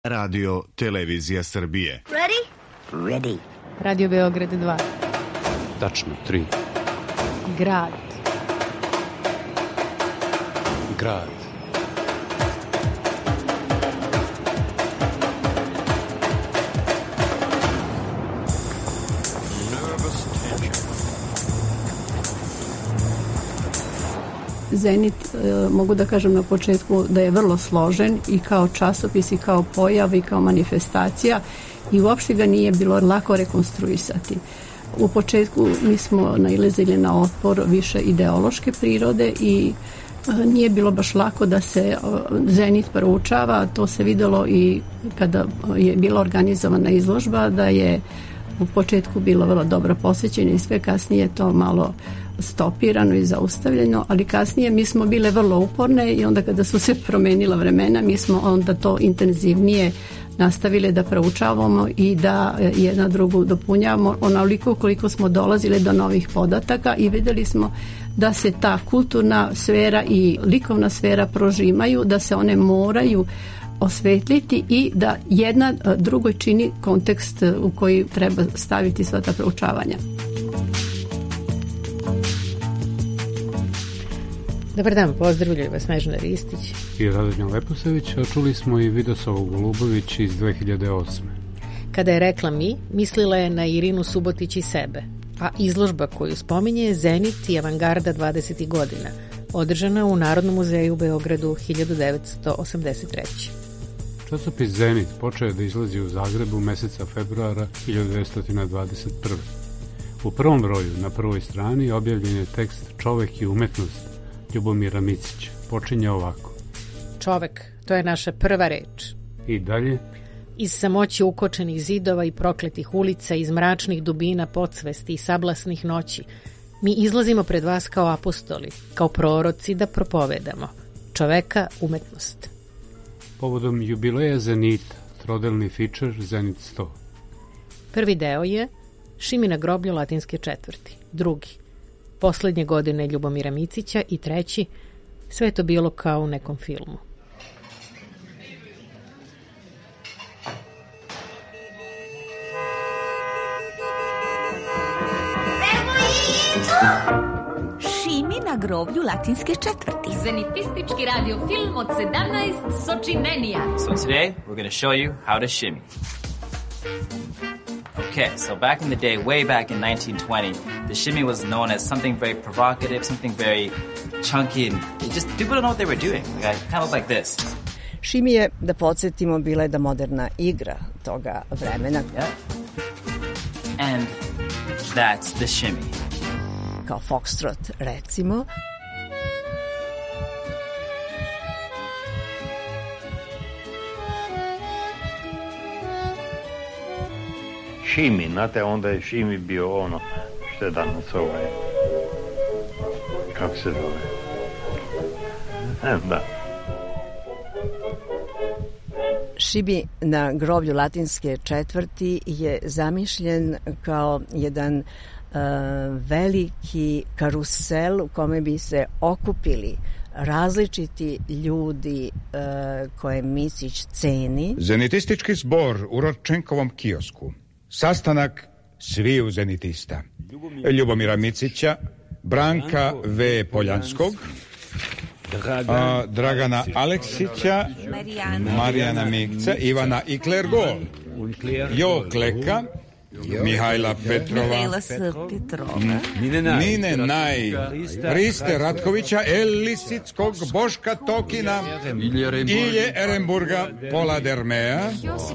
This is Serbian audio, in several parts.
Radio Televizija Srbije. Ready? Ready. Radio Beograd 2. Tačno 3. Grad. Grad. Zenit, mogu da kažem na početku da je vrlo složen i kao časopis i kao pojav i kao manifestacija i uopšte ga nije bilo lako rekonstruisati. U početku mi smo nailazili na otpor više ideološke prirode i nije bilo baš lako da se Zenit proučava. To se videlo i kada je bila organizovana izložba, da je u početku bilo vrlo dobro posvećeno i sve kasnije to malo stopirano i zaustavljeno, ali kasnije mi smo bile vrlo uporne i onda kada su se promenila vremena, mi smo onda to intenzivnije nastavili da proučavamo i da jedna drugu dopunjavamo onoliko koliko smo dolazili do novih podataka i videli smo da se ta kulturna sfera i likovna sfera prožimaju, da se one moraju osvetliti i da jedna drugoj čini kontekst u koji treba staviti sva ta proučavanja. Dobar dan, pozdravljaju vas Snežana Ristić i Radomir Leposavić, a čuli smo i Vidoslavu Golubović iz 2008. Kada je rekla mi, mislila je na Irinu Subotić i sebe, a izložba koju spominje je Zenit i avangarda 20. godina, održana u Narodnom muzeju u Beogradu 1983. Časopis Zenit počeo da izlazi u Zagrebu meseca februara 1921. U prvom broju na prvoj strani objavljen je tekst Čovek i umetnost Ljubomira Micića. Počinje ovako. Čovek, to je naša prva reč. I dalje. Iz samoći ukočenih zidova i prokletih ulica, iz mračnih dubina podsvesti i sablasnih noći, mi izlazimo pred vas kao apostoli, kao proroci da propovedamo. Čoveka, umetnost. Povodom jubileja Zenita, trodelni fičer Zenit 100. Prvi deo je Šimi na groblju Latinske četvrti. Drugi, poslednje godine Ljubomira Micića i treći, sve je to bilo kao u nekom filmu. Šimi na groblju Latinske četvrti. Zenitistički radio film od 17 sočinenija. So today we're going to show you how to shimmy. Okay, so back in the day, way back in 1920, the shimmy was known as something very provocative, something very chunky, and it just people don't know what they were doing. Like, I kind of like this. Shimmy je, da podsjetimo, bila je da moderna igra toga vremena. Yeah. And that's the shimmy. Kao foxtrot, recimo. Šimi, znate, onda je Šimi bio ono što je danas kako se zove? Da. Šimi na groblju Latinske četvrti je zamišljen kao jedan veliki karusel u kome bi se okupili različiti ljudi koje Micić ceni. Zenitistički zbor u Rodčenkovom kiosku. Sastanak sviju zenitista. Ljubomira Micića, Branka V. Poljanskog, Dragana Aleksića, Marijana Mikca, Ivana Iklergol, Jo Kleka, Mihajla Petrova, Nine Naj, Riste Ratkovića, Lisickog, Boška Tokina, Ilje Eremburga, Pola Dermea,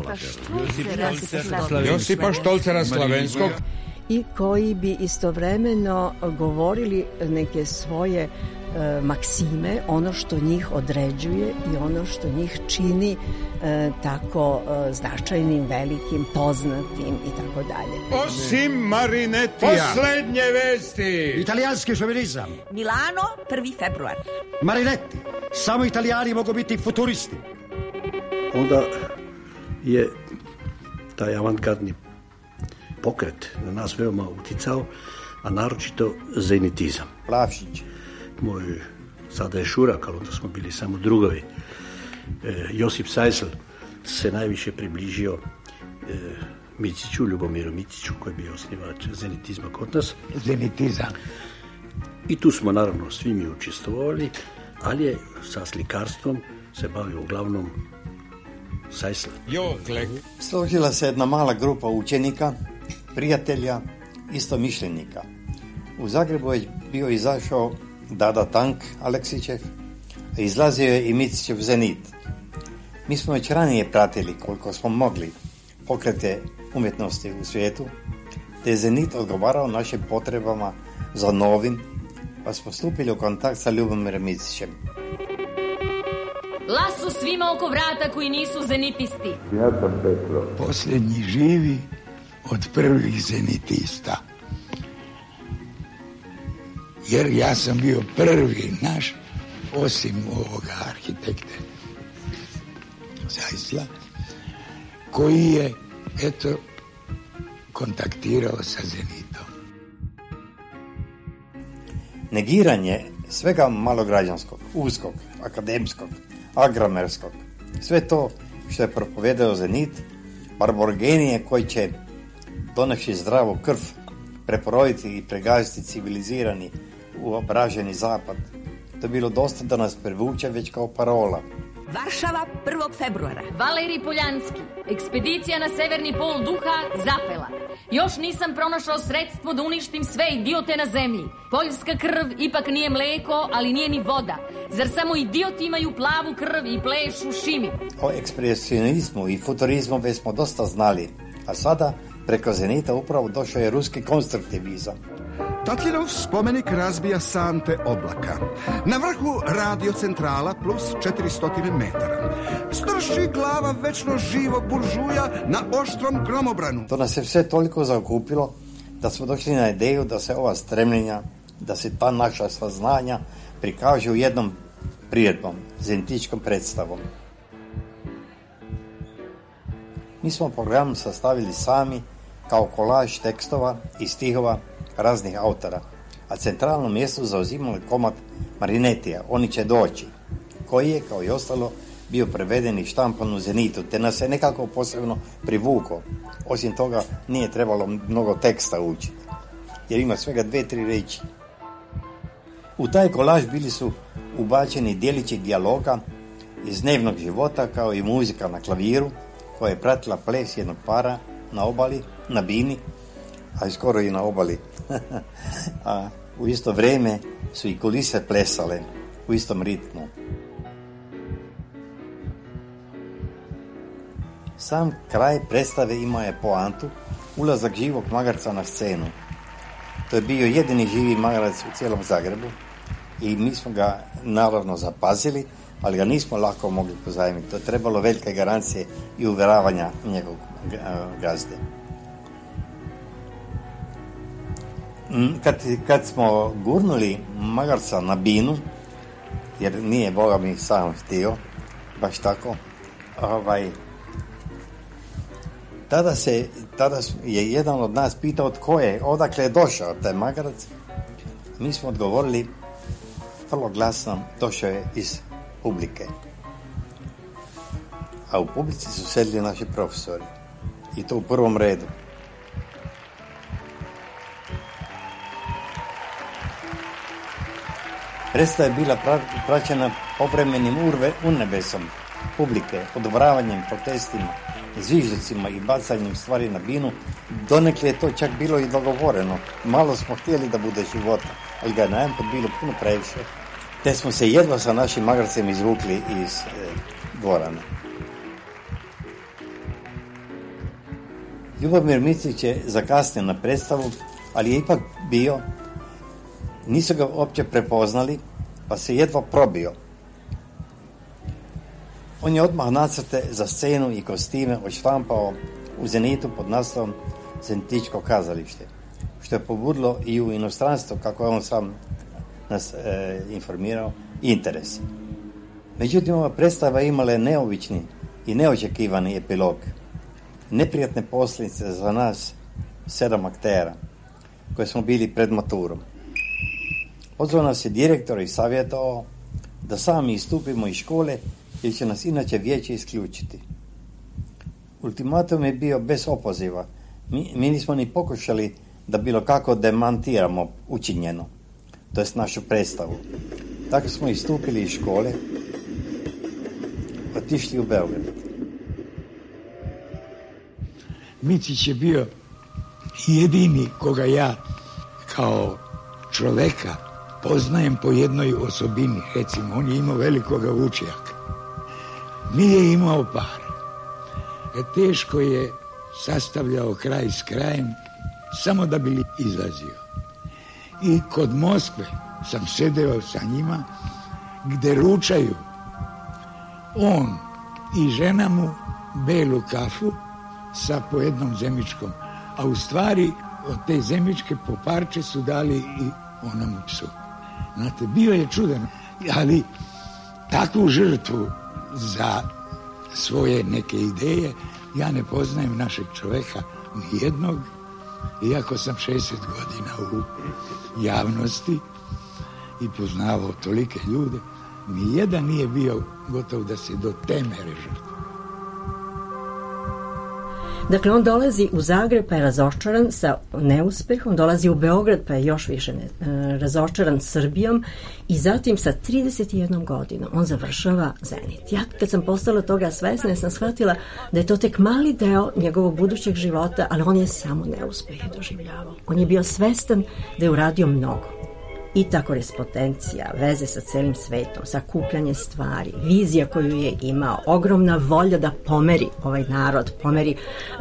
Josipa Štolcera Slavenskog, i koji bi istovremeno govorili neke svoje maksime, ono što njih određuje i ono što njih čini tako značajnim, velikim, poznatim i tako dalje. Osim Marinetija. Poslednje vesti. Italijanski šovinizam. Milano, 1. februar. Marinetti. Samo Italijani mogu biti futuristi. Onda je taj avantgardni pokret na nas veoma uticao, a naročito zenitizam. Plavšić. Moj, sada je šurak, ali onda smo bili samo drugovi. Josip Sajsel, se najviše približio Miciću, Ljubomiru Miciću, koji je bio osnivač zenitizma kod nas. Zenitizam. I tu smo naravno svi mi učestvovali, ali je sa slikarstvom se bavio uglavnom Sajsla. Složila se jedna mala grupa učenika, prijatelja, istomišljenika. U Zagrebu je bio izašao Dada Tank Aleksićev, a izlazio je i Micićev Zenit. Mi smo već ranije pratili koliko smo mogli pokrete umjetnosti u svijetu, te je Zenit odgovarao našim potrebama za novim, pa smo stupili u kontakt sa Ljubomirom Micićem. Lasu svima oko vrata koji nisu zenitisti. Ja sam Petro. Posljednji živi od prvih zenitista. Jer ja sam bio prvi naš, osim ovoga arhitekte Sajsla, koji je, eto, kontaktirao sa Zenitom. Negiranje svega malograđanskog, uskog, akademskog, agramerskog, sve to što je propovedao Zenit, barborgenije koji će doneši zdravu krv, preporoditi i pregaziti civilizirani uobraženi zapad, to je bilo dosta da nas privuče već kao parola. Varšava 1. februara. Valerij Poljanski, ekspedicija na severni pol duha zapela. Još nisam pronašao sredstvo da uništim sve idiote na zemlji. Poljska krv ipak nije mleko, ali nije ni voda. Zar samo idioti imaju plavu krv i plešu šimi? O ekspresionizmu i futurizmu već smo dosta znali, a sada preko Zenita upravo došao je ruski konstruktivizam. Tatljinov spomenik razbija sante oblaka. Na vrhu radiocentrala plus 400 metara. Strši glava večno živog buržuja na oštrom gromobranu. To nas je sve toliko zaokupilo da smo došli na ideju da se ova stremljenja, da se ta naša saznanja prikaže u jednom priredbom, zenitičkom predstavom. Mi smo program sastavili sami kao kolaž tekstova i stihova raznih autora, a centralno mjesto zauzimali komad Marinetija, Oni će doći, koji je, kao i ostalo, bio preveden i štampan u Zenitu, te nas je nekako posebno privukao. Osim toga, nije trebalo mnogo teksta učiti, jer ima svega 2-3 riječi. U taj kolaž bili su ubačeni dijelići dijaloga iz dnevnog života, kao i muzika na klaviru, koja je pratila ples jednog para na obali, na bini, a skoro i na obali. A u isto vrijeme su i kulise plesale u istom ritmu. Sam kraj predstave imao je poantu, ulazak živog magarca na scenu. To je bio jedini živi magarac u cijelom Zagrebu i mi smo ga naravno zapazili, ali ga nismo lako mogli pozajmiti. To je trebalo velike garancije i uvjeravanja njegovog gazde. Kad smo gurnuli magarca na binu, jer nije Boga mi sam htio, baš tako, tada je jedan od nas pitao tko je, odakle je došao taj magarac. Mi smo odgovorili vrlo glasno, došao je iz publike. A u publici su sedli naši profesori. I to u prvom redu. Predstava je bila praćena povremenim urnebesom publike, odobravanjem, protestima, zviždicima i bacanjem stvari na binu. Donekle je to čak bilo i dogovoreno. Malo smo htjeli da bude života, ali ga je najedanput bilo puno previše. Te smo se jedva sa našim magarcem izvukli iz dvorana. Ljubomir Micić je zakasnio na predstavu, ali je ipak bio. Nisu ga uopće prepoznali, pa se jedva probio. On je odmah nacrte za scenu i kostime odštampao u Zenitu pod naslovom Zenitičko kazalište, što je pobudilo i u inostranstvu, kako je on sam nas informirao, interes. Međutim, ova predstava imala je neobični i neočekivani epilog. Neprijatne posljedice za nas 7 aktera, koji smo bili pred maturom. Pozvao nas je direktor i savjetovao da sami istupimo iz škole, jer će nas inače vijeće isključiti. Ultimatum je bio bez opoziva. Mi nismo ni pokušali da bilo kako demantiramo učinjeno, to jest našu predstavu. Tako smo istupili iz škole, otišli u Beograd. Micić je bio jedini koga ja kao čoveka poznajem po jednoj osobini. Recimo, on je imao velikoga vučjaka. Nije imao para. Teško je sastavljao kraj s krajem samo da bi izlazio. I kod Moskve sam sedeo sa njima gde ručaju on i žena mu belu kafu sa po jednom zemičkom, a u stvari od te zemičke po parče su dali i onomu psu. Znate, bio je čudan, ali takvu žrtvu za svoje neke ideje ja ne poznajem našeg čoveka nijednog, iako sam 60 godina u javnosti i poznavao tolike ljude, nijedan nije bio gotov da se do te mere žrtva. Dakle, on dolazi u Zagreb pa je razočaran sa neuspehom, dolazi u Beograd pa je još više razočaran Srbijom i zatim sa 31 godinom on završava Zenit. Ja kad sam postala toga svesna, ja sam shvatila da je to tek mali deo njegovog budućeg života, ali on je samo neuspehe doživljavao. On je bio svestan da je uradio mnogo. I ta korespondencija, veze sa celim svetom, sakupljanje stvari, vizija koju je imao, ogromna volja da pomeri ovaj narod, pomeri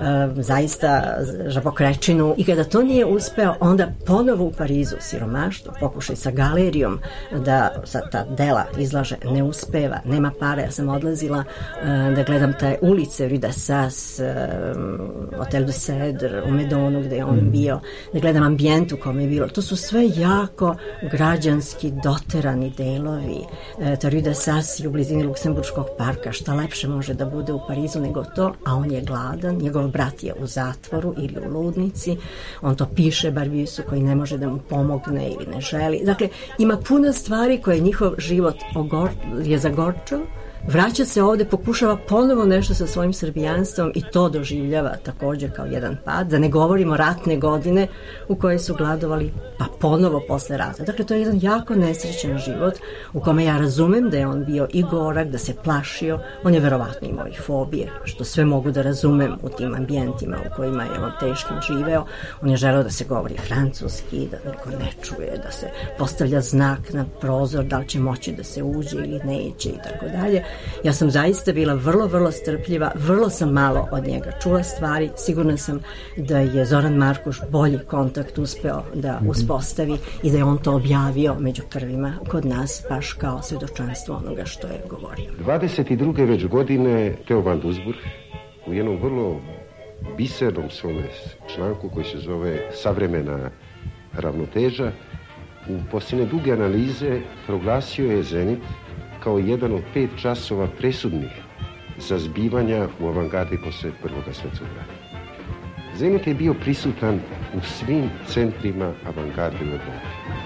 zaista žabokrečinu. I kada to nije uspeo, onda ponovo u Parizu, siromaštvo, pokušaj sa galerijom da ta dela izlaže, ne uspeva, nema para. Ja sam odlazila da gledam te ulice, Rue d'Assas, Hotel de Cedre, u Medonu gde je on bio, da gledam ambijent u kome je bilo. To su sve jako građanski doterani delovi. Ta Rue d'Assas je u blizini Luksemburškog parka, šta lepše može da bude u Parizu nego to, a on je gladan, njegov brat je u zatvoru ili u ludnici, on to piše Barbisu koji ne može da mu pomogne ili ne želi. Dakle, ima puno stvari koje njihov život je zagorčao, vraća se ovde, pokušava ponovo nešto sa svojim srbijanstvom i to doživljava također kao jedan pad, da ne govorimo ratne godine u koje su gladovali, pa ponovo posle rata. Dakle, to je jedan jako nesrećan život u kome ja razumem da je on bio i gorak, da se plašio, on je verovatno imao i fobije, što sve mogu da razumem u tim ambijentima u kojima je on teškim živeo. On je želeo da se govori francuski, da niko ne čuje, da se postavlja znak na prozor, da li će moći da se uđe ili neće i tako dalje. Ja sam zaista bila vrlo, vrlo strpljiva, vrlo sam malo od njega čula stvari, sigurna sam da je Zoran Markuš bolji kontakt uspeo da uspostavi i da je on to objavio među prvima kod nas, baš kao svedočanstvo onoga što je govorio. 22. već godine Theo van Doesburg u jednom vrlo bisernom svome članku koji se zove Savremena ravnoteža, u posljednje duge analize proglasio je Zenit kao jedan od 5 časova presudnih za zbivanja u avangardi posle Prvog svjetskog rata. Zenit je bio prisutan u svim centrima avangarde u Evropi.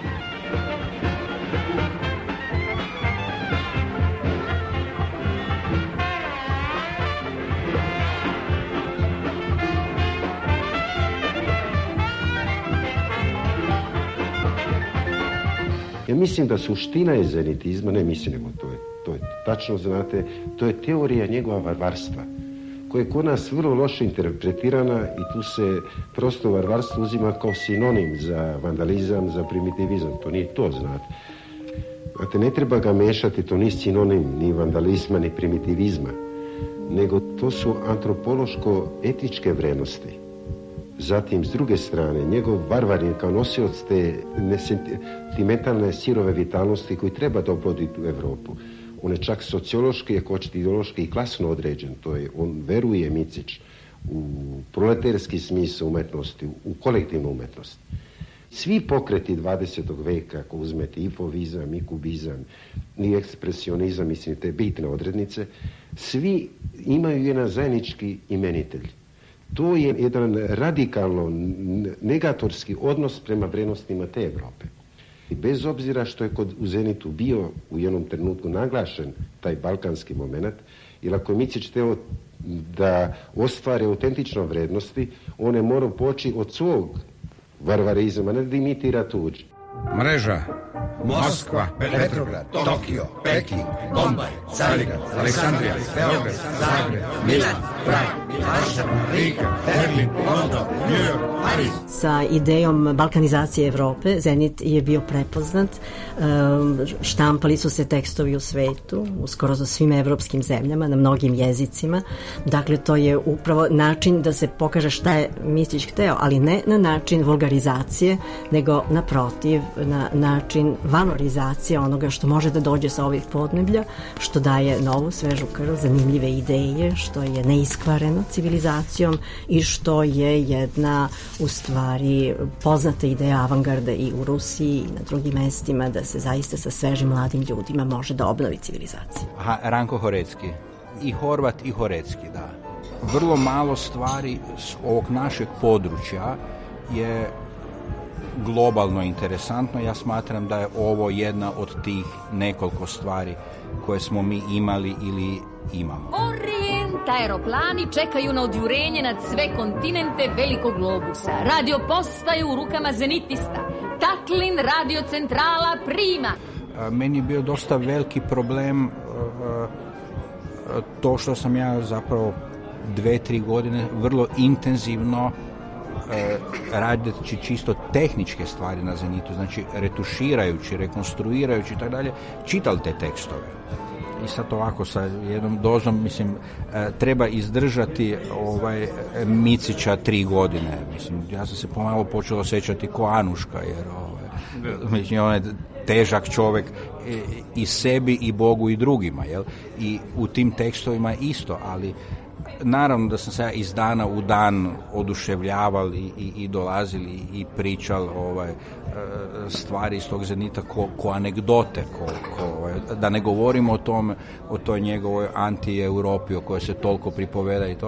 Ja mislim da suština je zenitizma, ne mislim, nego to je tačno, znate, to je teorija njegova varvarstva, koja je kod nas vrlo loše interpretirana i tu se prosto varvarstvo uzima kao sinonim za vandalizam, za primitivizam. To nije to, znate. Znate, ne treba ga mešati, to nije sinonim ni vandalizma, ni primitivizma, nego to su antropološko-etičke vrednosti. Zatim, s druge strane, njegov varvarin kao nosioc te sentimentalne sirove vitalnosti koji treba da oploditi u Evropu. On je čak sociološki, ako hoćete ideološki i klasno određen. To je, on veruje, Micić, u proletarski smisao umetnosti, u kolektivnu umetnost. Svi pokreti 20. veka, ako uzmete i fovizam, i kubizam, i ekspresionizam, mislim, te bitne odrednice, svi imaju jedan zajednički imenitelj. To je jedan radikalno negatorski odnos prema vrednostima te Evrope. I bez obzira što je u Zenitu bio u jednom trenutku naglašen taj balkanski moment, jer ako je Micić teo da ostvare autentične vrednosti, one moraju poći od svog varvarizma, ne da imitira tuđi. Mreža Moskva, Petrograd, Tokio, Peking, Bombaj, Carigrad, Aleksandrija, Beograd, Zagreb, Milan, Prag, Varšava, Riga, Berlin, London, New York, Pariz. Sa idejom balkanizacije Evrope Zenit je bio prepoznat. Štampali su se tekstovi u svetu, skoro za svim evropskim zemljama, na mnogim jezicima. Dakle, to je upravo način da se pokaže šta je Micić hteo, ali ne na način vulgarizacije, nego naprotiv, na način valorizacije onoga što može da dođe sa ovih podneblja, što daje novu, svežu krv, zanimljive ideje, što je neiskvareno civilizacijom i što je jedna, u stvari, poznata ideja avangarde i u Rusiji i na drugim mestima, da se zaista sa svežim mladim ljudima može da obnovi civilizacija. Ranko Horecki. I Horvat i Horecki, da. Vrlo malo stvari s ovog našeg područja je globalno interesantno. Ja smatram da je ovo jedna od tih nekoliko stvari koje smo mi imali ili imamo. Orient aeroplani čekaju na odjurenje nad sve kontinente velikog globusa. Radio postaje u rukama zenitista. Taklin radiocentrala prima. Meni je bio dosta veliki problem to što sam ja zapravo 2-3 godine vrlo intenzivno radeći čisto tehničke stvari na Zenitu, znači retuširajući, rekonstruirajući i tako dalje, čitali te tekstove. I sad ovako sa jednom dozom, mislim, treba izdržati Micića 3 godine. Mislim, ja sam se pomalo počeo osjećati ko Anuška, jer mislim, on je težak čovjek i sebi i Bogu i drugima, jel? I u tim tekstovima isto, ali naravno da sam se ja iz dana u dan oduševljaval i dolazili i pričal stvari iz tog Zenita ko anegdote, da ne govorimo o tome, o toj njegovoj anti-Europi o kojoj se toliko pripoveda i to.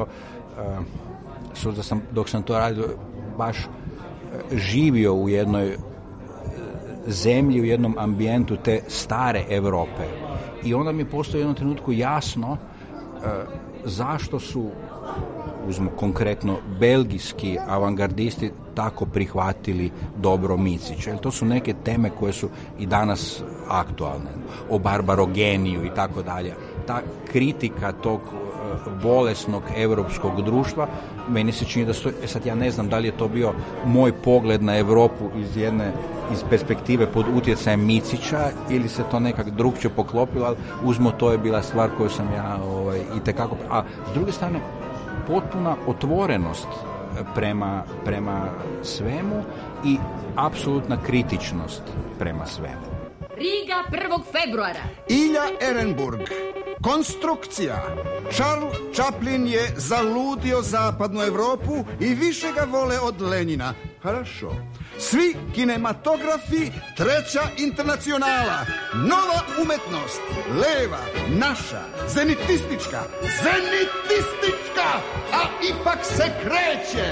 Dok sam to radio, baš živio u jednoj zemlji, u jednom ambijentu te stare Europe. I onda mi postoji u jednom trenutku jasno zašto su, uzmo konkretno, belgijski avangardisti tako prihvatili dobro Micića. Jer to su neke teme koje su i danas aktualne. O barbarogeniju i tako dalje. Ta kritika tog bolesnog europskog društva, meni se čini da su, sad ja ne znam da li je to bio moj pogled na Europu iz perspektive pod utjecajem Micića ili se to nekak drugčije poklopilo, ali uzmo, to je bila stvar koju sam ja itekako... A s druge strane, potpuna otvorenost prema svemu i apsolutna kritičnost prema svemu. Riga 1. februara. Ilja Ehrenburg. Konstrukcija. Charles Chaplin je zaludio zapadnu Europu i više ga vole od Lenina. Хорошо. Svi kinematografi, treća internacionala. Nova umetnost. Leva, naša, zenitistička. Zenitistička! A ipak se kreće!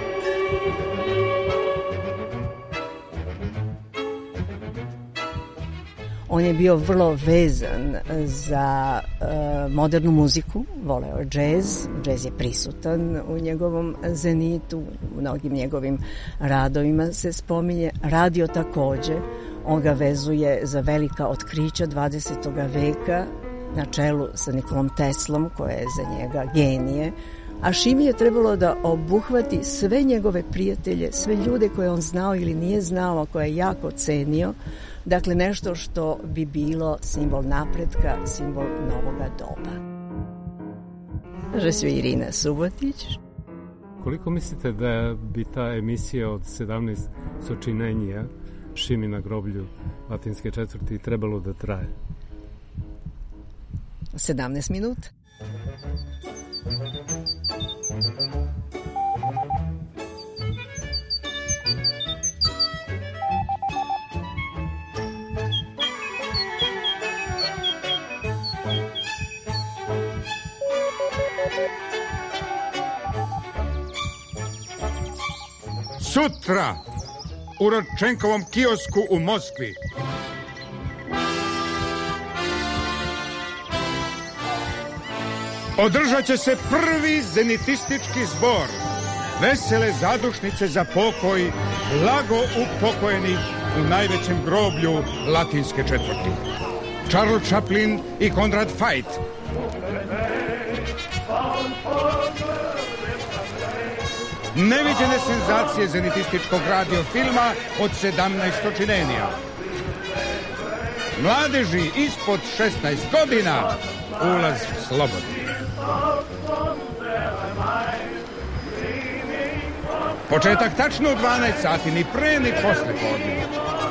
On je bio vrlo vezan za modernu muziku, voleo je džez. Džez je prisutan u njegovom Zenitu, u mnogim njegovim radovima se spominje. Radio takođe, on ga vezuje za velika otkrića 20. veka na čelu sa Nikolom Teslom, koja je za njega genije. A Šimi je trebalo da obuhvati sve njegove prijatelje, sve ljude koje on znao ili nije znao, koje je jako cenio. Dakle, nešto što bi bilo simbol napretka, simbol novoga doba. Je suis Irina Subotić. Koliko mislite da bi ta emisija od 17 sočinenja Šimi na groblju Latinske četvrti trebalo da traje? 17 minuta. Sutra u Rodčenkovom kiosku u Moskvi. održat će se prvi zenitistički zbor vesele zadušnice za pokoj blago upokojenih u najvećem groblju Latinske četvrti. Charles Chaplin i Konrad Veidt. Neviđene senzacije zenitističkog radiofilma od 17 očinenija. Mladeži ispod 16 godina ulaz slobodni. Početak tačno u 12 sati, ni pre ni posle podne.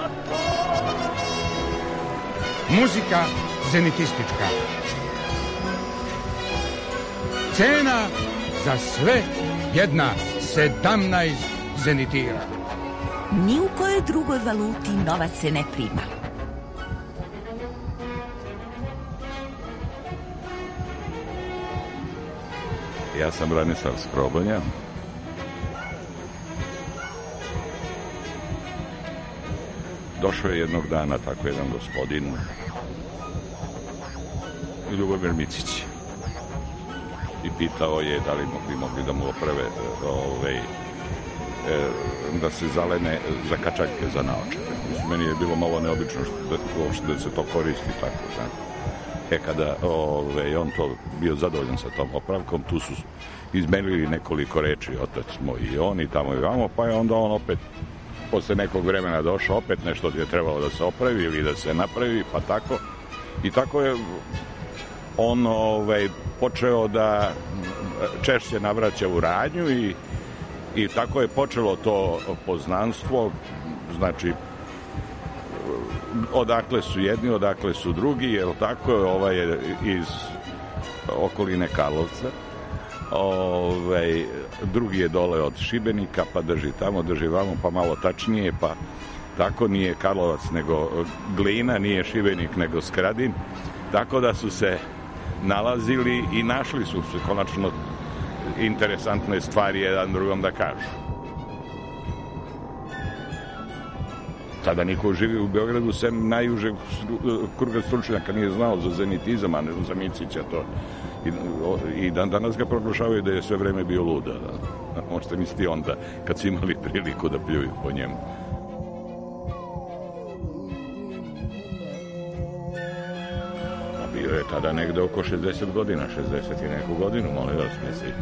Muzika zenitistička. Cena za sve jedna, 17 zenitira. Ni u kojoj drugoj valuti novac se ne prima. Ja sam Branislav Skrobonja. Došao je jednog dana tako jedan gospodin, Ljubomir Micić, i pitao je da li mogli da mu oprave da se zalene za kačaljke za naočare. Meni je bilo malo neobično da se to koristi tako. Kada on to bio zadovoljan sa tom opravkom, tu su izmenili nekoliko reči, otac moj i on i tamo i vamo, pa je onda on opet posle nekog vremena došao, opet nešto je trebalo da se opravi ili da se napravi, pa tako. I tako je on počeo da češće navraća u radnju i tako je počelo to poznanstvo, znači odakle su jedni, odakle su drugi, jel tako, ovaj je iz okoline Karlovca, drugi je dole od Šibenika, pa drži tamo, drži vamo, pa malo tačnije, pa tako nije Karlovac nego Glina, nije Šibenik nego Skradin, tako da su se nalazili i našli su se konačno interesantne stvari jedan drugom da kažu. Tada niko živi u Beogradu sem najužeg kruga stručnjaka nije znao za zenitizam, a ne za Micića to. I danas ga proglašavaju da je sve vreme bio luda. Možete misliti onda kad su imali priliku da pljuju po njemu. Bio je tada negde oko 60 godina, 60 i neku godinu, molim vas, mislim.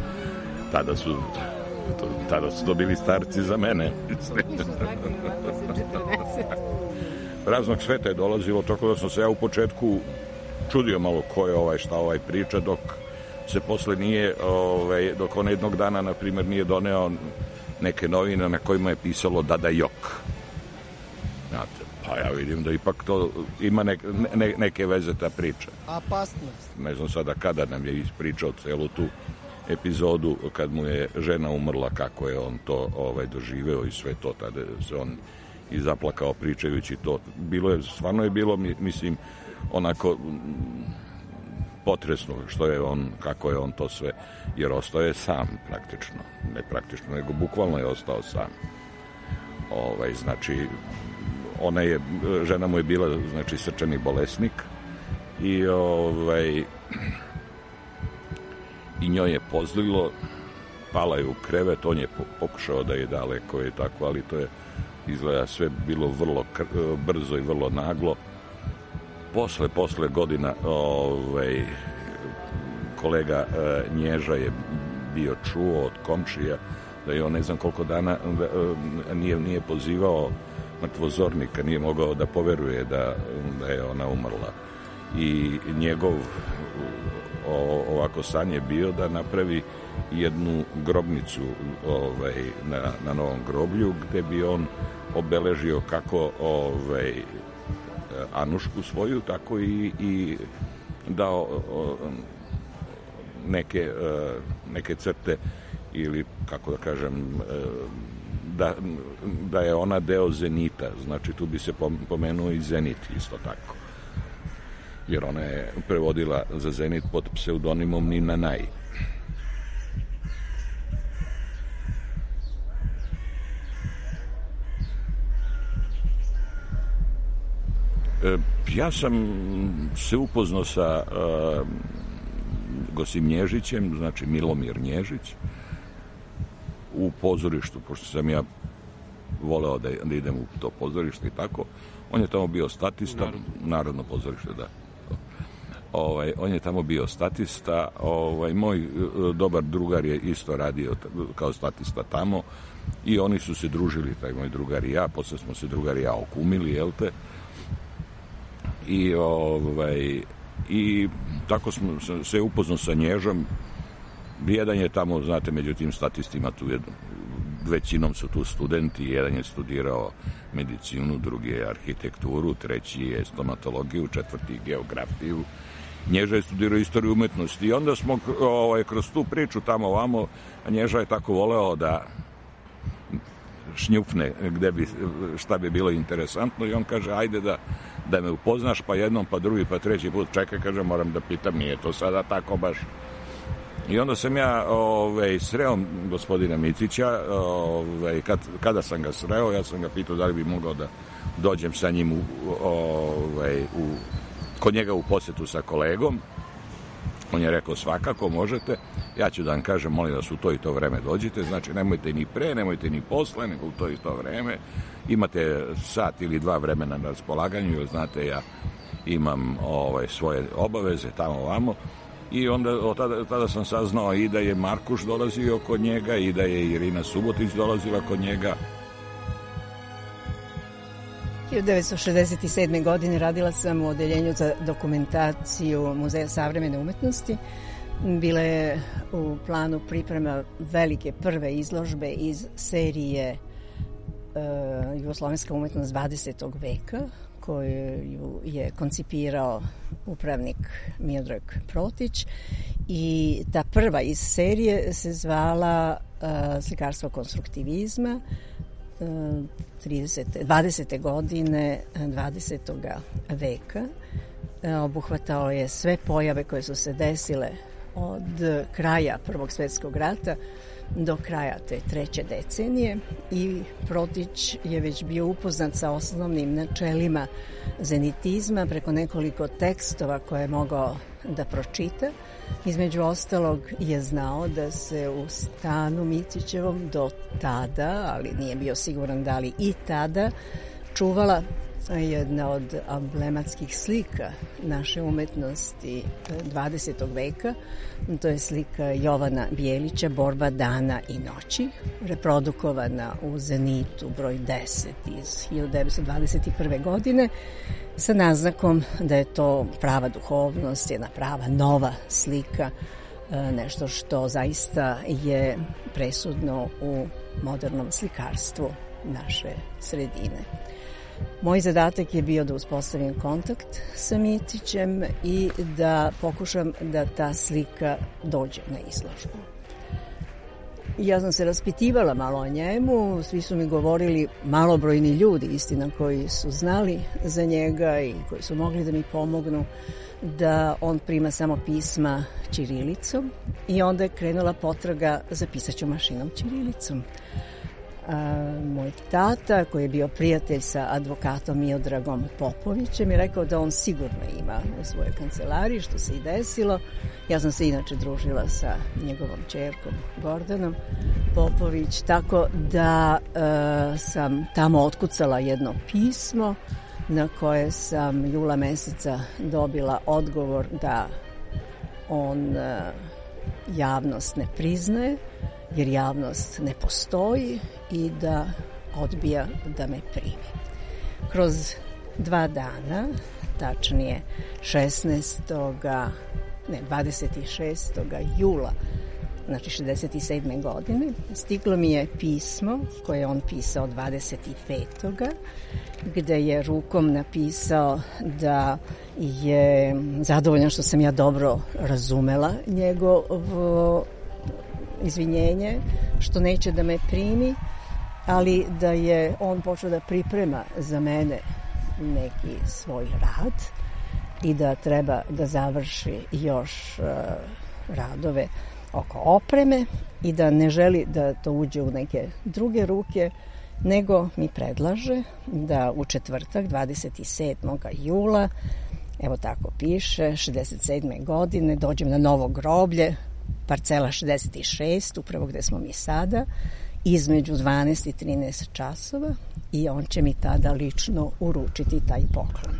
Tada su to bili starci za mene. Raznog sveta je dolazilo, tako da sam se ja u početku čudio malo ko je šta priča, dok se posle nije, dok on jednog dana, na primjer, nije doneo neke novine na kojima je pisalo Dada Jok. Znate, pa ja vidim da ipak to ima neke veze ta priča. Opasnost. Ne znam sada kada nam je ispričao celu tu epizodu kad mu je žena umrla, kako je on to doživeo i sve to, tada se on i zaplakao pričajući to. Stvarno je bilo, mislim, onako potresno što je on, kako je on to sve, jer ostao je sam praktično, ne praktično, nego bukvalno je ostao sam. Znači, žena mu je bila, znači, srčani bolesnik i i njoj je pozlilo, pala je u krevet, on je pokušao da je daleko i tako, ali to je izgleda sve bilo vrlo brzo i vrlo naglo. Posle godina kolega Nježa je bio čuo od komšija da je on ne znam koliko dana nije pozivao mrtvozornika, nije mogao da poveruje da je ona umrla. I njegov ovako san je bio da napravi jednu grobnicu na Novom groblju gde bi on obeležio kako Anušku svoju, tako i dao neke crte ili, kako da kažem, da je ona deo Zenita, znači tu bi se pomenuo i Zenit isto tako. Jer ona je prevodila za Zenit pod pseudonimom Nina Naj. Ja sam se upoznao sa Gosim Nježićem, znači Milomir Nježić, u pozorištu, pošto sam ja voleo da idem u to pozorište i tako. On je tamo bio statista, Narodno pozorište, da. On je tamo bio statista, moj dobar drugar je isto radio kao statista tamo i oni su se družili, taj moj drugar i ja, posle smo se drugar i ja okumili, jel te? I tako smo se upoznao sa Nježom. Jedan je tamo, znate, među tim statistima, većinom su tu studenti, jedan je studirao medicinu, drugi je arhitekturu, treći je stomatologiju, četvrti geografiju. Nježa je studirao istoriju umetnosti i onda smo kroz tu priču tamo ovamo, Nježa je tako voleo da šnjufne šta bi bilo interesantno i on kaže ajde da me upoznaš pa jednom, pa drugi, pa treći put. Čekaj, kaže, moram da pitam, nije to sada tako baš. I onda sam ja sreo gospodina Micića, kada sam ga sreo, ja sam ga pitao da li bi mogao da dođem sa njim kod njega u posjetu sa kolegom. On je rekao svakako možete, ja ću da vam kažem, molim vas u to i to vreme dođite, znači nemojte ni pre, nemojte ni posle, nego u to i to vreme. Imate sat ili dva vremena na raspolaganju, jer znate ja imam svoje obaveze tamo ovamo. I onda tada sam saznao i da je Markuš dolazio kod njega i da je Irina Subotić dolazila kod njega. 1967. godine radila sam u odeljenju za dokumentaciju Muzeja savremene umetnosti. Bila je u planu priprema velike prve izložbe iz serije Jugoslovenska umetnost 20. veka, koju je koncipirao upravnik Miodrag Protić, i ta prva iz serije se zvala Slikarstvo konstruktivizma, 20. godine 20. veka. Obuhvatao je sve pojave koje su se desile od kraja Prvog svjetskog rata do kraja te treće decenije i Protić je već bio upoznat sa osnovnim načelima zenitizma preko nekoliko tekstova koje je mogao da pročita. Između ostalog je znao da se u stanu Micićevom do tada, ali nije bio siguran da li i tada, čuvala jedna od emblematskih slika naše umetnosti 20. veka. To je slika Jovana Bijelića, Borba dana i noći, reprodukovana u Zenitu broj 10 iz 1921. godine, sa naznakom da je to prava duhovnost, jedna prava nova slika, nešto što zaista je presudno u modernom slikarstvu naše sredine. Moj zadatak je bio da uspostavim kontakt sa Micićem i da pokušam da ta slika dođe na izložbu. Ja sam se raspitivala malo o njemu, svi su mi govorili, malobrojni ljudi, istina, koji su znali za njega i koji su mogli da mi pomognu, da on prima samo pisma ćirilicom i onda je krenula potraga za pisaćom mašinom ćirilicom. Moj tata, koji je bio prijatelj sa advokatom Miodragom Popovićem, je rekao da on sigurno ima u svojoj kancelariji, što se i desilo. Ja sam se inače družila sa njegovom ćerkom Gordanom Popović, tako da sam tamo otkucala jedno pismo na koje sam jula meseca dobila odgovor da on javnost ne priznaje, jer javnost ne postoji i da odbija da me primi. Kroz 2 dana, tačnije 26. jula, znači 67. godine, stiglo mi je pismo koje je on pisao 25. gde je rukom napisao da je zadovoljan što sam ja dobro razumela njegovo izvinjenje, što neće da me primi, ali da je on počeo da priprema za mene neki svoj rad i da treba da završi još radove oko opreme i da ne želi da to uđe u neke druge ruke, nego mi predlaže da u četvrtak 27. jula Evo tako piše, 67. godine dođem na novo groblje, parcela 66, upravo gde smo mi sada, između 12 i 13 časova i on će mi tada lično uručiti taj poklon.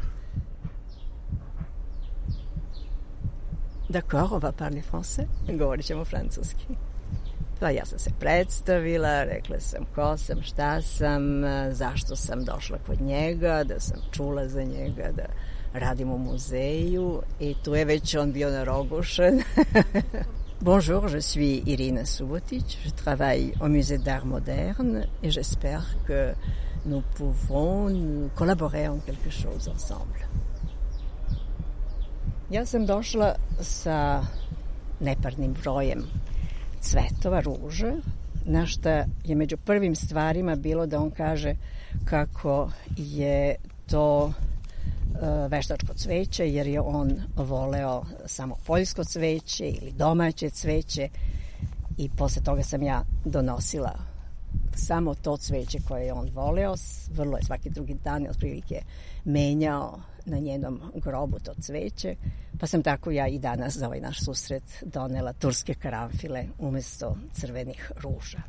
D'accord, on va parler français. Govorit ćemo francuski. Pa ja sam se predstavila, rekla sam ko sam, šta sam, zašto sam došla kod njega, da sam čula za njega, da radim u muzeju i tu je već on bio narogušen. Bonjour, je suis Irina Subotić, je travaille au musée d'art moderne et j'espère que nous pouvons collaborer en quelque chose ensemble. Ja sam došla sa neparnim brojem cvetova, ruže, na šta je među prvim stvarima bilo da on kaže kako je to veštačko cveće, jer je on voleo samo poljsko cveće ili domaće cveće i posle toga sam ja donosila samo to cveće koje je on voleo. Vrlo je svaki drugi dan otprilike menjao na njenom grobu to cveće, pa sam tako ja i danas za ovaj naš susret donela turske karanfile umesto crvenih ruža.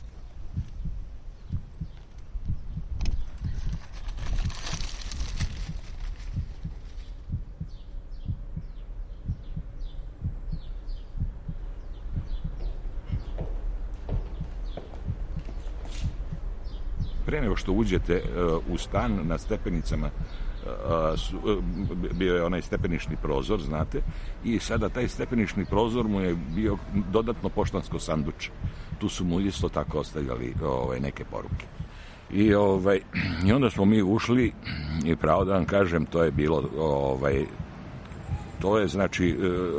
Pre nego što uđete u stan, na stepenicama bio je onaj stepenišni prozor, znate, i sada taj stepenišni prozor mu je bio dodatno poštansko sanduče. Tu su mu isto tako ostavljali neke poruke. I onda smo mi ušli i pravo da vam kažem, to je bilo to je znači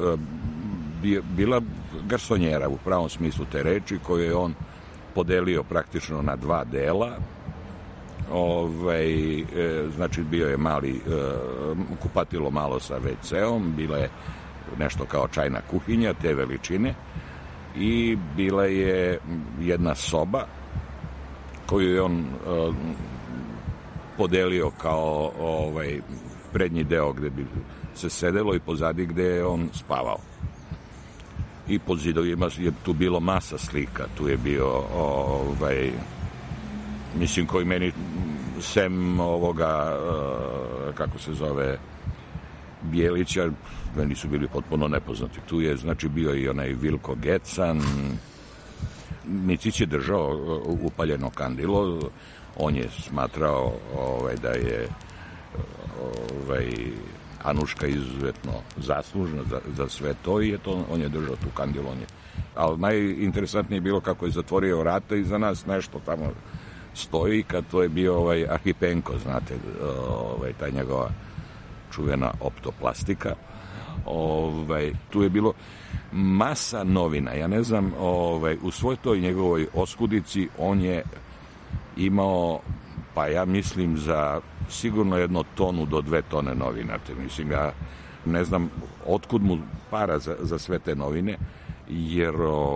bila garsonjera u pravom smislu te reči, koju je on podelio praktično na dva dela. Znači bio je mali kupatilo malo sa WC-om, bila je nešto kao čajna kuhinja te veličine i bila je jedna soba koju je on podelio kao prednji deo gde bi se sedelo i pozadi gde je on spavao. I pod zidovima je tu bilo masa slika, tu je bio mislim koji meni sem ovoga kako se zove Bijelića, meni su bili potpuno nepoznati. Tu je znači bio i onaj Vilko Gecan. Micić je držao upaljeno kandilo, on je smatrao da je Anuška izuzetno zaslužna za sve to i on je držao tu kandilo. Ali najinteresantnije je bilo kako je zatvorio vrata i za nas nešto tamo stoji, kad to je bio Arhipenko, znate, ta njegova čuvena optoplastika. Tu je bilo masa novina. Ja ne znam, u svoj toj njegovoj oskudici on je imao, pa ja mislim za sigurno 1 tonu do 2 tone novina. Mislim, ja ne znam otkud mu para za sve te novine, jer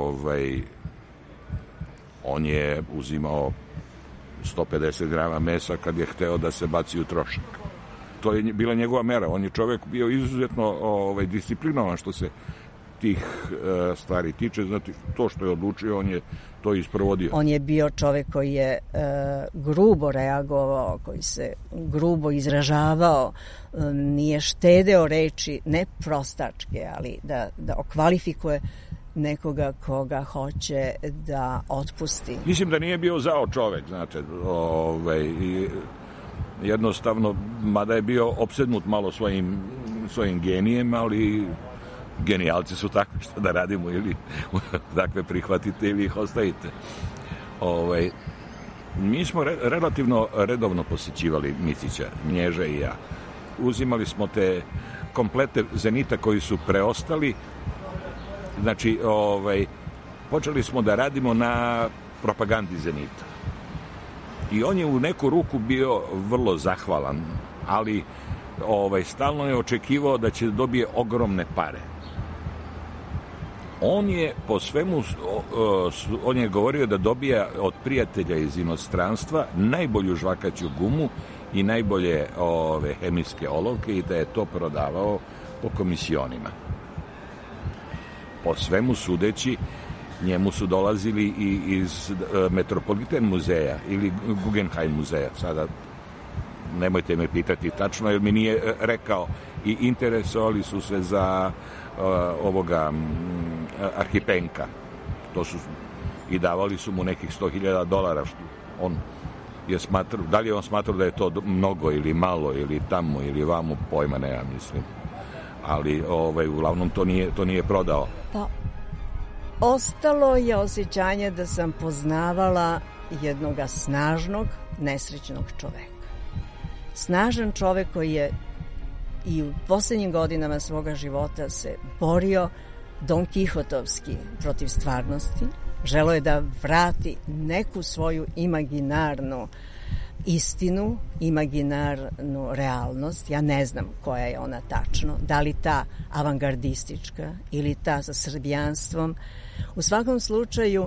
on je uzimao 150 grama mesa kad je hteo da se baci u trošak. To je bila njegova mera. On je čovjek bio izuzetno disciplinovan što se tih stvari tiče. Znate, to što je odlučio, on je to isprovodio. On je bio čovjek koji je grubo reagovao, koji se grubo izražavao, nije štedeo reči, ne prostačke, ali da okvalifikuje nekoga koga hoće da otpusti. Mislim da nije bio zao čovek, znate, jednostavno, mada je bio opsednut malo svojim genijem, ali genijalci su takvi, što da radimo, ili takve prihvatite ili ih ostavite. Mi smo relativno redovno posjećivali Micića, Nježa i ja. Uzimali smo te komplete Zenita koji su preostali. Znači, počeli smo da radimo na propagandi Zenita. I on je u neku ruku bio vrlo zahvalan, ali stalno je očekivao da će dobije ogromne pare. On je po svemu, on je govorio da dobija od prijatelja iz inostranstva najbolju žvakaću gumu i najbolje hemijske olovke i da je to prodavao po komisionima. Po svemu sudeći, njemu su dolazili i iz Metropolitan muzeja ili Guggenheim muzeja. Sada nemojte me pitati tačno, jer mi nije rekao, i interesovali su se za ovoga Arhipenka. To su, i davali su mu nekih $100,000. On je smatrao, da li je on smatrao da je to mnogo ili malo ili tamo ili vamo, pojma nema, mislim. Ali uglavnom to nije prodao. Pa, ostalo je osjećanje da sam poznavala jednog snažnog, nesrećnog čoveka. Snažan čovek koji je i u posljednjim godinama svoga života se borio Don Kihotovski protiv stvarnosti. Želeo je da vrati neku svoju imaginarnu istinu, imaginarnu realnost. Ja ne znam koja je ona tačno. Da li ta avangardistička ili ta sa srbijanstvom. U svakom slučaju,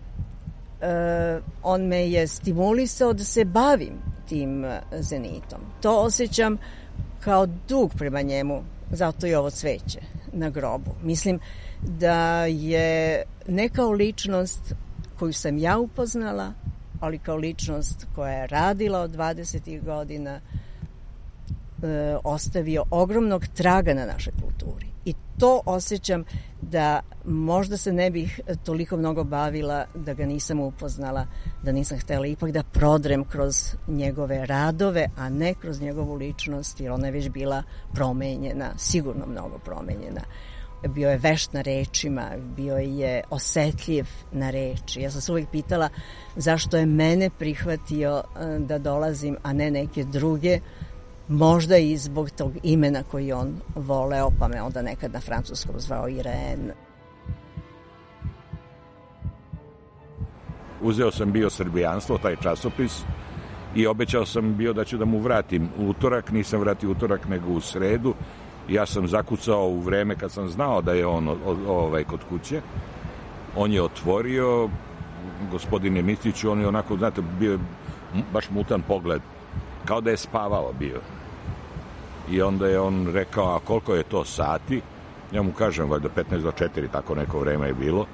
on me je stimulisao da se bavim tim Zenitom. To osjećam kao dug prema njemu, zato i ovo cveće na grobu. Mislim da je ne kao ličnost koju sam ja upoznala, ali kao ličnost koja je radila od 20. godina, ostavio ogromnog traga na našoj kulturi. I to osjećam da možda se ne bih toliko mnogo bavila da ga nisam upoznala, da nisam htjela ipak da prodrem kroz njegove radove, a ne kroz njegovu ličnost, jer ona je već bila promenjena, sigurno mnogo promenjena. Bio je vešt na rečima, bio je osetljiv na reči. Ja sam se uvijek pitala zašto je mene prihvatio da dolazim, a ne neke druge. Možda i zbog tog imena koji on voleo, pa me onda nekad na francuskom zvao Irene. Uzeo sam bio Srbijanstvo, taj časopis, i obećao sam bio da ću da mu vratim utorak. Nisam vratio utorak nego u sredu. Ja sam zakucao u vreme kad sam znao da je on kod kuće. On je otvorio, gospodine Mistiću, on je onako, znate, bio baš mutan pogled, kao da je spavao bio. I onda je on rekao, a koliko je to sati? Ja mu kažem, valjda 15 do 4, tako neko vreme je bilo.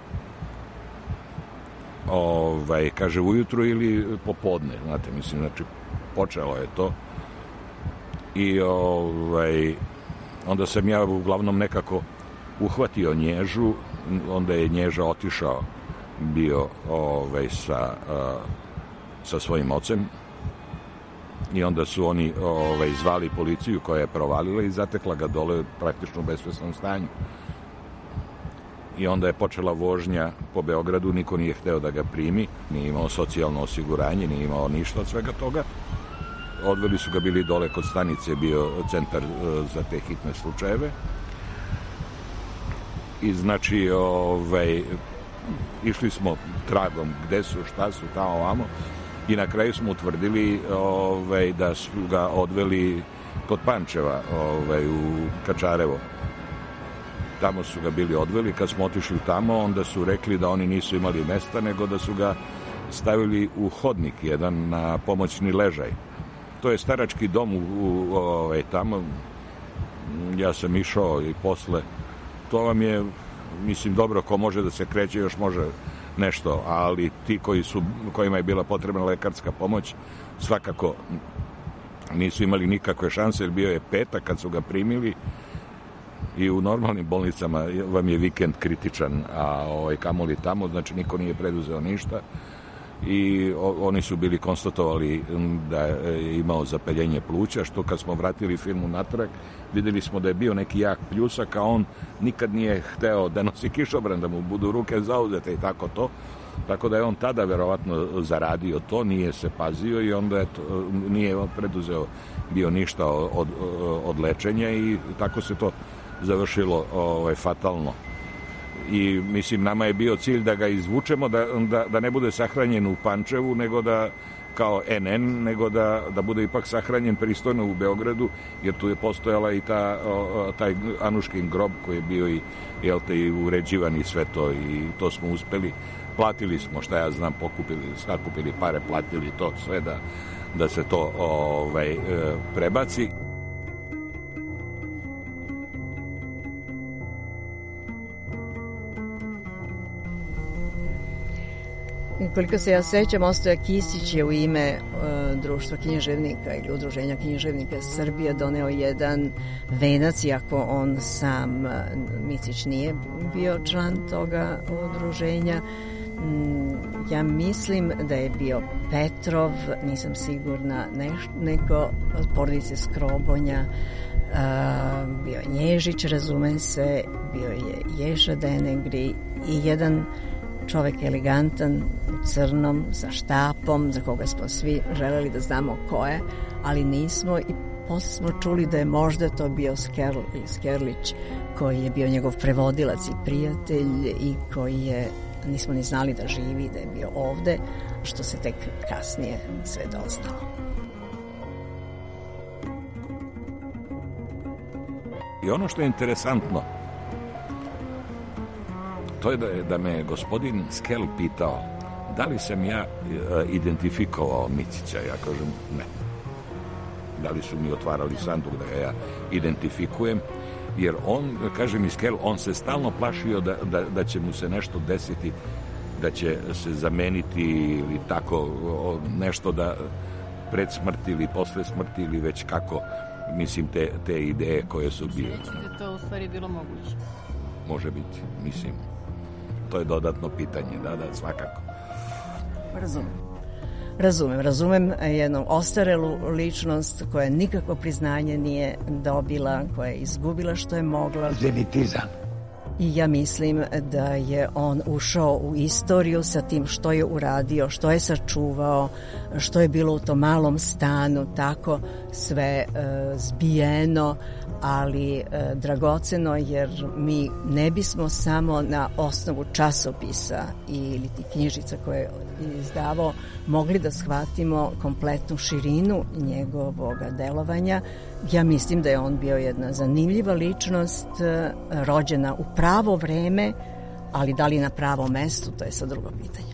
Kaže, ujutru ili popodne, znate, mislim, znači, počelo je to. I onda sam ja uglavnom nekako uhvatio Nježu, onda je Nježa otišao bio sa svojim ocem, i onda su oni zvali policiju koja je provalila i zatekla ga dole praktično u besvesnom stanju. I onda je počela vožnja po Beogradu, niko nije hteo da ga primi, nije imao socijalno osiguranje, nije imao ništa od svega toga. Odveli su ga, bili dole kod stanice, bio centar za te hitne slučajeve. I znači, išli smo tragom gde su, šta su, tamo, ovamo. I na kraju smo utvrdili da su ga odveli kod Pančeva, u Kačarevo. Tamo su ga bili odveli. Kad smo otišli tamo, onda su rekli da oni nisu imali mesta, nego da su ga stavili u hodnik jedan na pomoćni ležaj. To je starački dom tamo. Ja sam išao i posle. To vam je, mislim, dobro, ko može da se kreće, još može nešto, ali ti kojima je bila potrebna lekarska pomoć, svakako nisu imali nikakve šanse, jer bio je petak kad su ga primili, i u normalnim bolnicama vam je vikend kritičan, a kamoli tamo, znači niko nije preduzeo ništa, i oni su bili konstatovali da je imao zapeljenje pluća, što kad smo vratili film natrag, videli smo da je bio neki jak pljusak, a on nikad nije hteo da nosi kišobran, da mu budu ruke zauzete i tako to. Tako da je on tada verovatno zaradio to, nije se pazio i onda nije preduzeo bio ništa od lečenja, i tako se to završilo fatalno. I mislim, nama je bio cilj da ga izvučemo, da ne bude sahranjen u Pančevu, nego da kao NN, nego da bude ipak sahranjen pristojno u Beogradu, jer tu je postojala i taj Anuškin grob koji je bio i uređivan i sve to, i to smo uspeli platili smo, šta ja znam, sakupili pare, platili to sve da se to prebaci. Koliko se ja sećam, Ostoja Kisić je u ime Društva književnika ili Udruženja književnika Srbije doneo jedan venac, iako on sam, Micić, nije bio član toga udruženja. Ja mislim da je bio Petrov, nisam sigurna, neko od porodice Skrobonja, bio je Nježić, razume se, bio je Ješa Denegri i jedan čovek elegantan, u crnom, sa štapom, za koga smo svi želeli da znamo ko je, ali nismo, i posle smo čuli da je možda to bio Skerlić, koji je bio njegov prevodilac i prijatelj i koji je, nismo ni znali da živi, da je bio ovde, što se tek kasnije sve doznalo. I ono što je interesantno, to je da me gospodin Skel pitao da li sam ja identifikovao Micića. Ja kažem ne. Da li su mi otvarali sanduk da ga ja identifikujem, jer on, kaže mi Skel, on se stalno plašio da će mu se nešto desiti, da će se zameniti ili tako nešto, da pred smrti ili posle smrti ili već kako, mislim, te ideje koje su bile. Da je to u stvari bilo moguće? Može biti, mislim. To je dodatno pitanje, da, svakako. Razumem jednu ostarelu ličnost koja nikakvo priznanje nije dobila, koja je izgubila što je mogla. Zenitizam. I ja mislim da je on ušao u istoriju sa tim što je uradio, što je sačuvao, što je bilo u tom malom stanu, tako sve zbijeno, ali dragoceno, jer mi ne bismo samo na osnovu časopisa ili ti knjižica koje je izdavao mogli da shvatimo kompletnu širinu njegovog delovanja. Ja mislim da je on bio jedna zanimljiva ličnost, rođena u pravo vreme, ali da li na pravom mestu, to je sad drugo pitanje.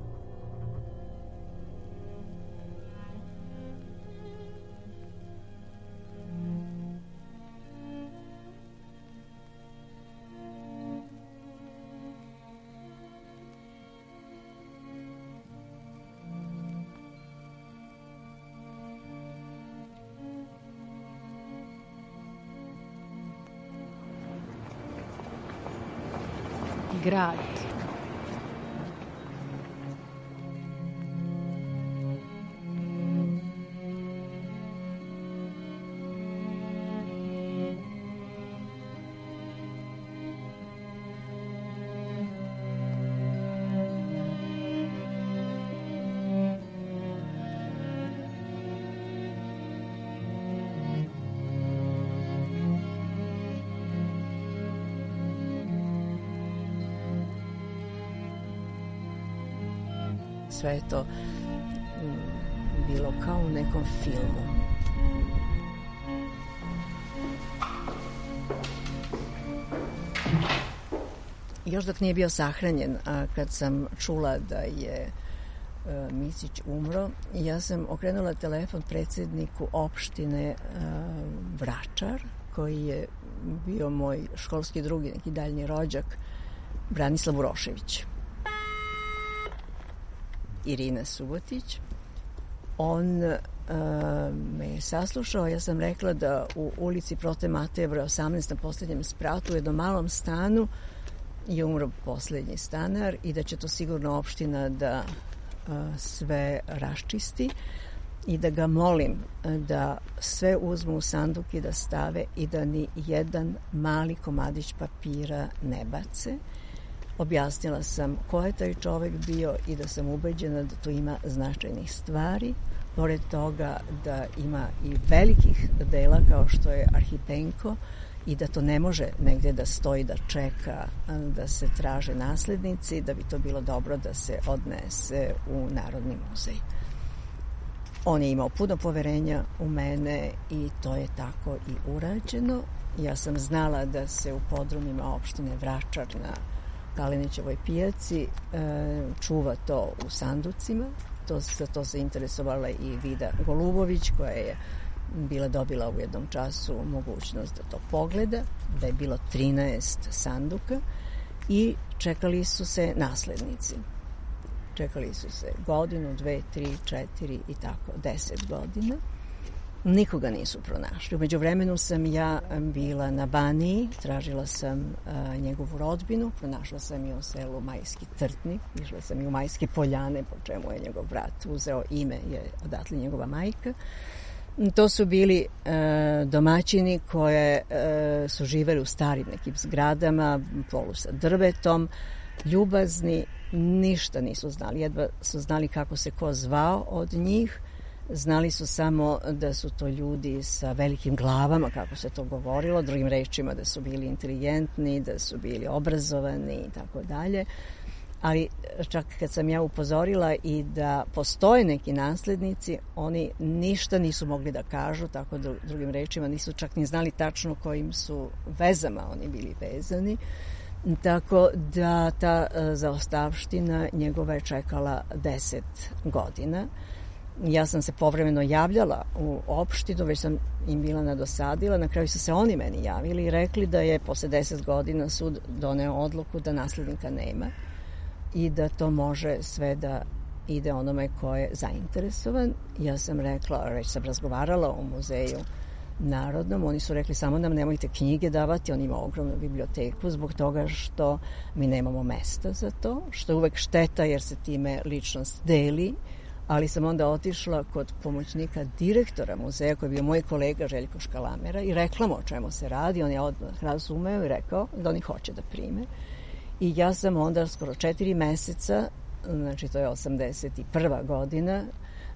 Grad. Sve je to bilo kao u nekom filmu. Još dok nije bio sahranjen, a kad sam čula da je Micić umro, ja sam okrenula telefon predsjedniku opštine Vračar, koji je bio moj školski drug i neki daljni rođak, Branislav Urošević. Irina Subotić. On me je saslušao, ja sam rekla da u ulici Prote Mateja broj 18 na posljednjem spratu u jednom malom stanu je umro poslednji stanar i da će to sigurno opština da sve raščisti i da ga molim da sve uzmu u sanduk i da stave i da ni jedan mali komadić papira ne bace. Objasnila sam ko je taj čovek bio i da sam ubeđena da tu ima značajnih stvari, pored toga da ima i velikih dela kao što je Arhipenko i da to ne može negde da stoji da čeka da se traže naslednici, da bi to bilo dobro da se odnese u Narodni muzej. On je imao puno poverenja u mene i to je tako i urađeno. Ja sam znala da se u podrumima opštine Vračar na Kalinićevoj pijaci, čuva to u sanducima. To se interesovala i Vida Golubović, koja je bila dobila u jednom času mogućnost da to pogleda, da je bilo 13 sanduka i čekali su se naslednici. Čekali su se godinu, 2, 3, 4 i tako 10 godina. Nikoga nisu pronašli. U međuvremenu sam ja bila na Baniji, tražila sam njegovu rodbinu, pronašla sam je u selu Majski Trtnik, išla sam i u Majske Poljane, po čemu je njegov brat uzeo ime, je odatle njegova majka. To su bili domaćini koje su živeli u starim nekim zgradama, polu sa drvetom, ljubazni, ništa nisu znali, jedva su znali kako se ko zvao od njih. Znali su samo da su to ljudi sa velikim glavama, kako se to govorilo, drugim rečima da su bili inteligentni, da su bili obrazovani i tako dalje. Ali čak kad sam ja upozorila i da postoje neki naslednici, oni ništa nisu mogli da kažu, tako drugim rečima nisu čak ni znali tačno kojim su vezama oni bili vezani. Tako da ta zaostavština njegova je čekala 10 godina. Ja sam se povremeno javljala u opštinu, već sam im bila nadosadila. Na kraju su se oni meni javili i rekli da je posle 10 godina sud doneo odluku da naslednika nema i da to može sve da ide onome ko je zainteresovan. Ja sam rekla, već sam razgovarala u muzeju narodnom, oni su rekli samo nam nemojte knjige davati, on ima ogromnu biblioteku zbog toga što mi nemamo mesta za to, što je uvek šteta jer se time ličnost deli. Ali sam onda otišla kod pomoćnika direktora muzeja, koji je bio moj kolega Željko Škalamera, i rekla mu o čemu se radi. On je odmah razumeo i rekao da oni hoće da prime. I ja sam onda skoro 4 meseca, znači to je 81. godina,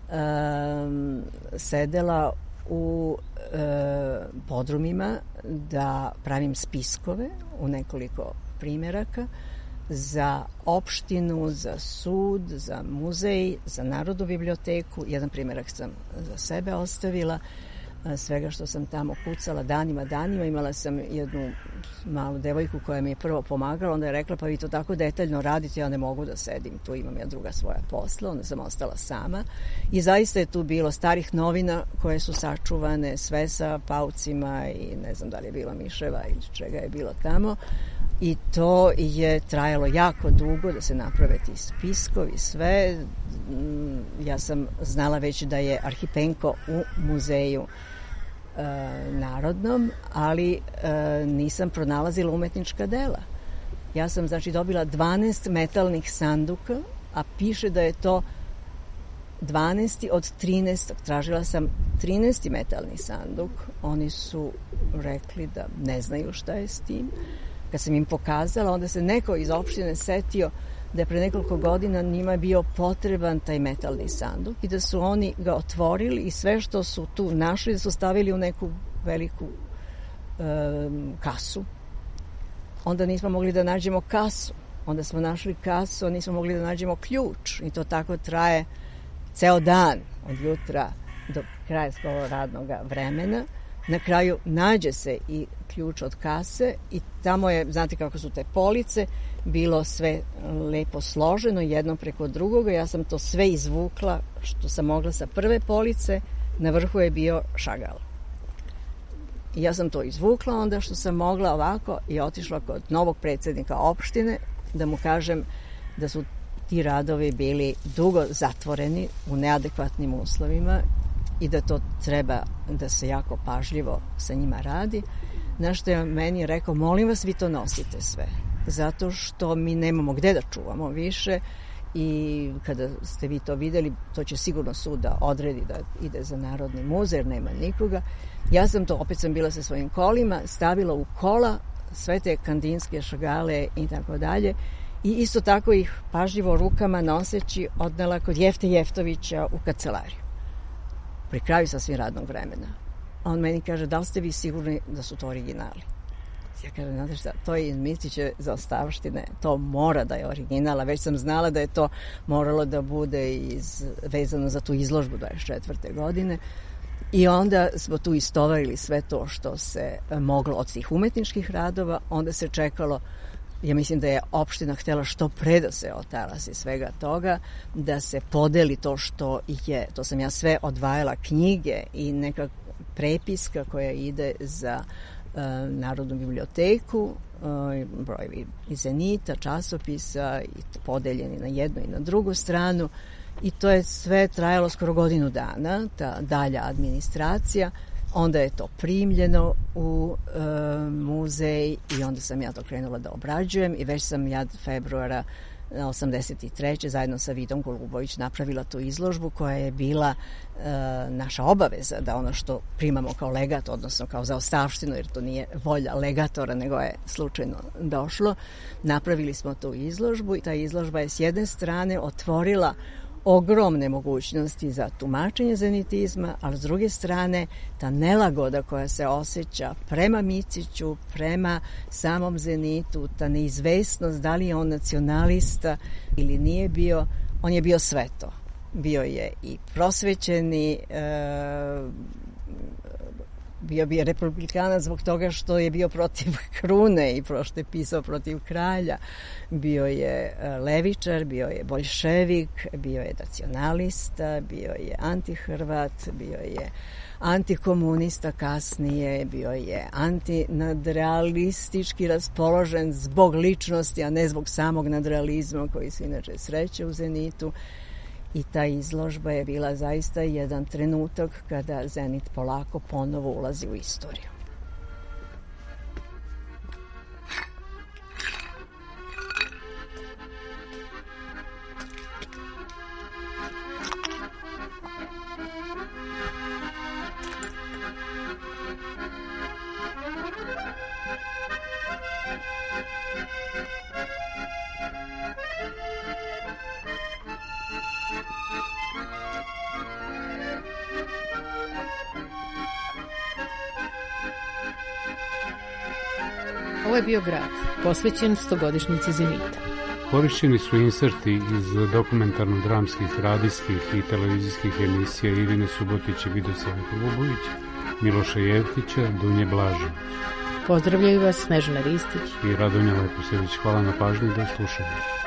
sedela u podrumima da pravim spiskove u nekoliko primjeraka za opštinu, za sud, za muzej, za Narodnu biblioteku. Jedan primjerak sam za sebe ostavila. Svega što sam tamo kucala danima. Imala sam jednu malu devojku koja mi je prvo pomagala, onda je rekla pa vi to tako detaljno radite, ja ne mogu da sedim, tu imam ja druga svoja posla, onda sam ostala sama. I zaista je tu bilo starih novina koje su sačuvane, sve sa paucima i ne znam da li je bilo miševa ili čega je bilo tamo. I to je trajalo jako dugo da se naprave ti spiskovi, sve. Ja sam znala već da je Arhipenko u muzeju narodnom, ali nisam pronalazila umetnička dela. Ja sam znači dobila 12 metalnih sanduka, a piše da je to 12. od 13. Tražila sam 13. metalni sanduk. Oni su rekli da ne znaju šta je s tim. Kad sam im pokazala, onda se neko iz opštine setio da je pre nekoliko godina njima bio potreban taj metalni sanduk i da su oni ga otvorili i sve što su tu našli da su stavili u neku veliku kasu. Onda nismo mogli da nađemo kasu. Onda smo našli kasu, a nismo mogli da nađemo ključ. I to tako traje ceo dan, od jutra do kraja skoro radnog vremena. Na kraju nađe se i ključ od kase i tamo je, znate kako su te police, bilo sve lepo složeno jedno preko drugoga. Ja sam to sve izvukla što sam mogla sa prve police, na vrhu je bio Šagal. I ja sam to izvukla onda što sam mogla ovako i otišla kod novog predsjednika opštine da mu kažem da su ti radovi bili dugo zatvoreni u neadekvatnim uslovima i da to treba da se jako pažljivo sa njima radi. Na što je meni rekao, molim vas vi to nosite sve, zato što mi nemamo gde da čuvamo više i kada ste vi to videli, to će sigurno sud da odredi da ide za Narodni muzej, jer nema nikoga. Ja sam to, opet sam bila sa svojim kolima, stavila u kola sve te Kandinske, Šagale i tako dalje i isto tako ih pažljivo rukama noseći odnela kod Jefte Jeftovića u kancelariju. Pri kraju sasvim radnog vremena. On meni kaže, da li ste vi sigurni da su to originali? Ja kažem, znate šta, to je iz Mistiće zaostavštine, to mora da je originala. Već sam znala da je to moralo da bude vezano za tu izložbu 24. godine. I onda smo tu istovarili sve to što se moglo od tih umetničkih radova. Onda se čekalo Ja mislim da je opština htjela što pre da se otarasi svega toga, da se podeli to što je, to sam ja sve odvajala, knjige i neka prepiska koja ide za Narodnu biblioteku, brojevi iz Zenita, časopisa i podeljeni na jednu i na drugu stranu, i to je sve trajalo skoro godinu dana, ta dalja administracija. Onda je to primljeno u muzej i onda sam ja to krenula da obrađujem i već sam ja februara 83. zajedno sa Vidom Golubović napravila tu izložbu koja je bila naša obaveza da ono što primamo kao legat, odnosno kao zaostavštinu, jer to nije volja legatora, nego je slučajno došlo. Napravili smo tu izložbu i ta izložba je s jedne strane otvorila ogromne mogućnosti za tumačenje zenitizma, ali s druge strane ta nelagoda koja se osjeća prema Miciću, prema samom Zenitu, ta neizvesnost da li je on nacionalista ili nije bio, on je bio sve to. Bio je i prosvećeni, bio bi republikanac zbog toga što je bio protiv krune i što je pisao protiv kralja. Bio je levičar, bio je boljševik, bio je nacionalista, bio je antihrvat, bio je antikomunista kasnije, bio je antinadrealistički raspoložen zbog ličnosti, a ne zbog samog nadrealizma koji se inače sreće u Zenitu. I ta izložba je bila zaista jedan trenutak kada Zenit polako ponovo ulazi u istoriju. Ovo je bio grad, posvećen 100-godišnjici Zenita. Korišćeni su inserti iz dokumentarno-dramskih, radijskih i televizijskih emisija Irine Subotić i Vidosave Golubović, Miloša Jevtića, Dunje Blažević. Pozdravljaju vas Snežana Ristić i Radonja Leposević. Hvala na pažnji, do slušanja.